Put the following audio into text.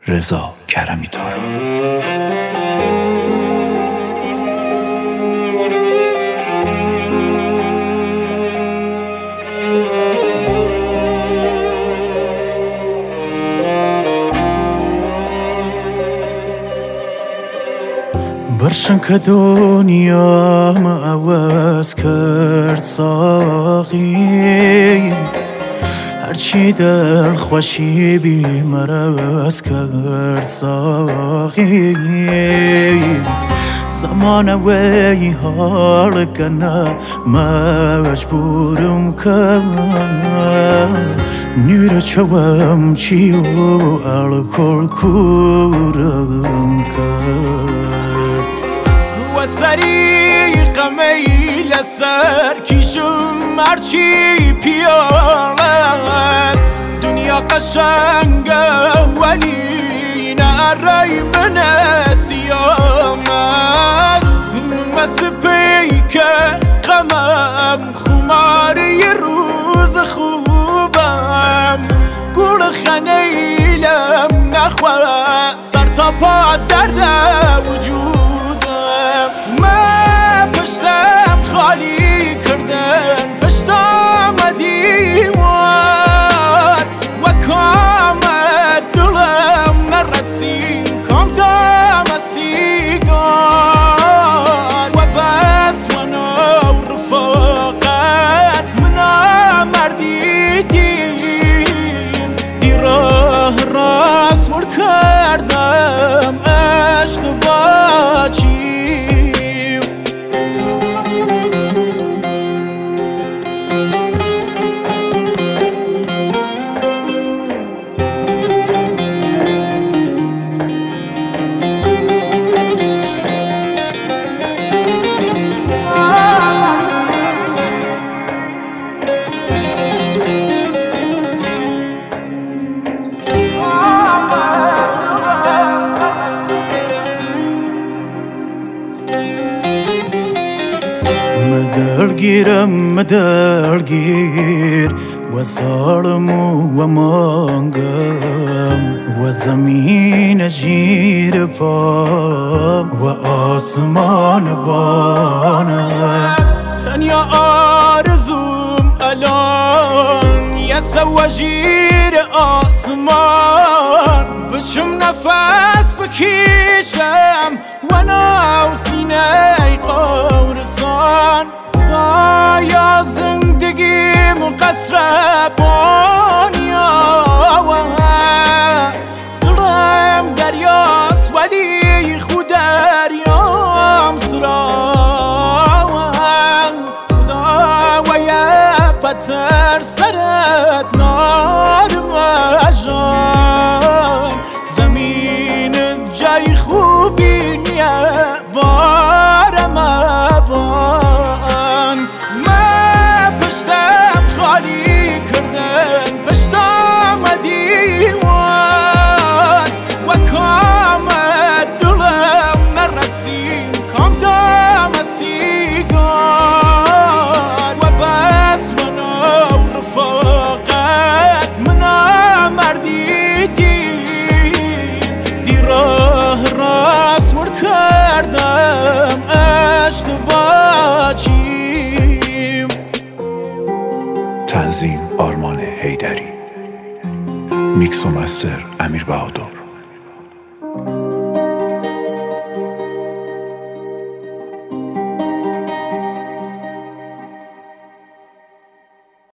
رضا کرمی تارا. برشن که دنیا ما عوض کرد ساقی، هرچی دل خوشی بی مرز کرد ساقی. زمان وی حال کنه مجبورم کرد، نور چوم چی و الکل کورم کرد. سری قمیل سر کشم هرچی پیالت، دنیا قشنگه ولی نه رای من سیام است. مسپی که غمم خماری روز خوبم، گل خنیلم نخواه سر تا پا درد وجود. من پشتم خالی کردن، پشتم دیوار و کامت دلم نرسیم کام دام سیگار. و بس منو رفاقت منا مردی دی راه راست مر کردم اشتباه چی. مدلگیرم مدلگیر و ظالم و مانگم و زمین جیر پا و آسمان بانم. تنیا آرزوم الان یه سواجیر آسمان، بچم نفس بکشم و ناو سینه قورسان. خدایا زندگیم قصر بانیا دلم دریاست ولی خود دریام سرام. خدا و یه بتر سرت نارم جان، زمین جای خوبی نیه بارم بان. من پشتم خالی کردن، پشتم دیوان و کامت دلم نرسیم کام دام سیگار. و بس منو رفاقت منا مردی دی راه راست مر کردم اشتباه چیم. تنظیم آرمان حیدری، میکس و مستر امیر بهادر.